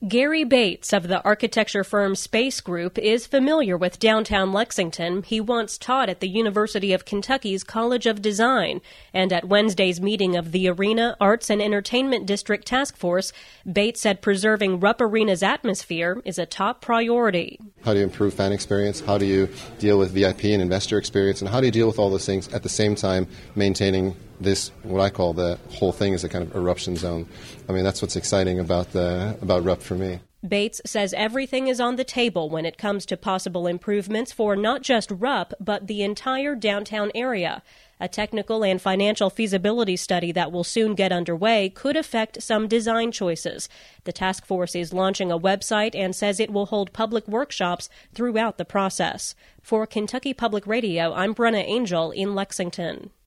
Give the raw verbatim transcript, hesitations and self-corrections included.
Gary Bates of the architecture firm Space Group is familiar with downtown Lexington. He once taught at the University of Kentucky's College of Design. And at Wednesday's meeting of the Arena Arts and Entertainment District Task Force, Bates said preserving Rupp Arena's atmosphere is a top priority. How do you improve fan experience? How do you deal with V I P and investor experience? And how do you deal with all those things at the same time maintaining this, what I call the whole thing is a kind of eruption zone. I mean, that's what's exciting about the about Rupp for me. Bates says everything is on the table when it comes to possible improvements for not just Rupp, but the entire downtown area. A technical and financial feasibility study that will soon get underway could affect some design choices. The task force is launching a website and says it will hold public workshops throughout the process. For Kentucky Public Radio, I'm Brenna Angel in Lexington.